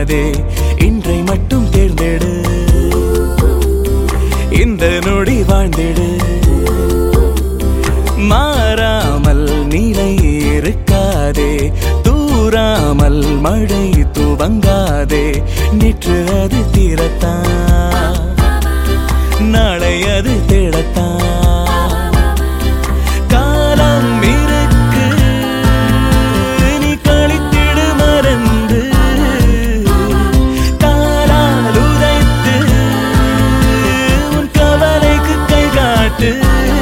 வருந்தாதே இன்றை மட்டும் தேர்ந்தெடு இந்த நொடி வாழ்ந்திடு மாறாமல் நிலை இருக்காதே தூராமல் மழை துவங்காதே நேற்று அது தீரத்தான் நாளை அது தேடத்தான் காலம் இருக்கு நீ கழித்திடு மறந்து காலால் உதைத்து உன் கவலைக்கு கை காட்டு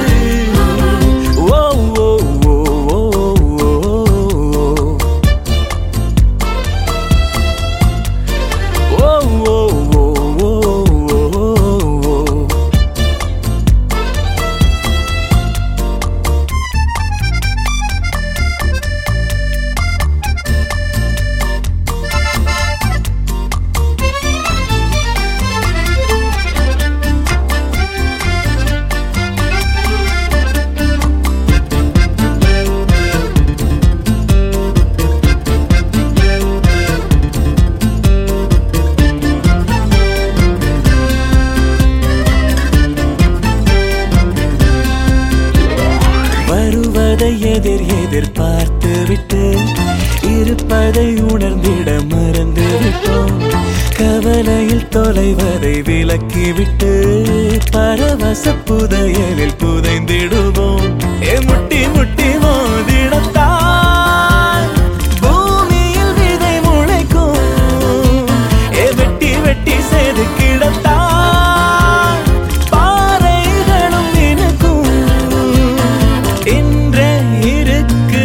எதிர்பார்த்து விட்டு இருப்பதை உணர்ந்திட மறந்து விட்டோம் கவலையில் தொலைவதை விலக்கிவிட்டு பரவச புதையலில் புதைந்திடுவோம் முட்டி முட்டி மோதிடத்தான் பூமியில் விதை முளைக்கும் வெட்டி வெட்டி செய்து கிடத்தான் பாறைகளும் நினைக்கும் இன்றே இருக்கு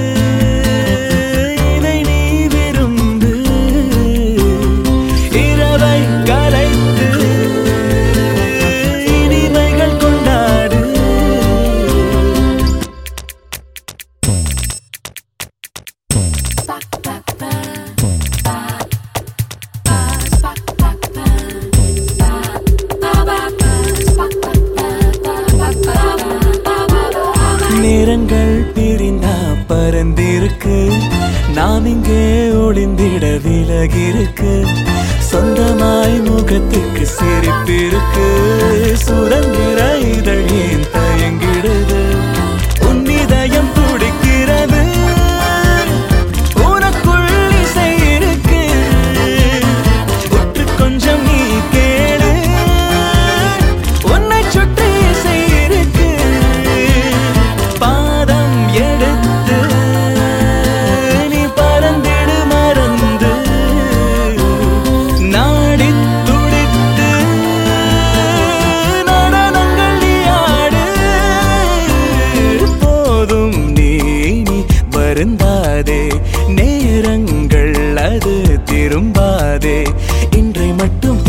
இதை நீ விரும்பு இரவை கலைத்து இனிமைகள் கொண்டாடு நேரங்கள் பிரிந்தா பறந்திருக்கு நாம் இங்கே ஒளிந்திட விலகிருக்கு சொந்தமாய் முகத்துக்கு சிரிப்பிருக்கு சுரங்கிற இதழ் ஏன் தயங்கிடுது உன் இதயம் துடிக்கிறது உனக்குள் இசை இருக்கு உற்று கொஞ்சம் நீ கேளு உன்னை சுற்றி இசை இருக்கு பாதம் எடுத்து நீ பறந்திடு மறந்து நாடி துடித்து நடனங்கள் நீ ஆடு போதும் நீ வருந்தாதே நேரங்கள் அது திரும்பாதே இன்றை மட்டும்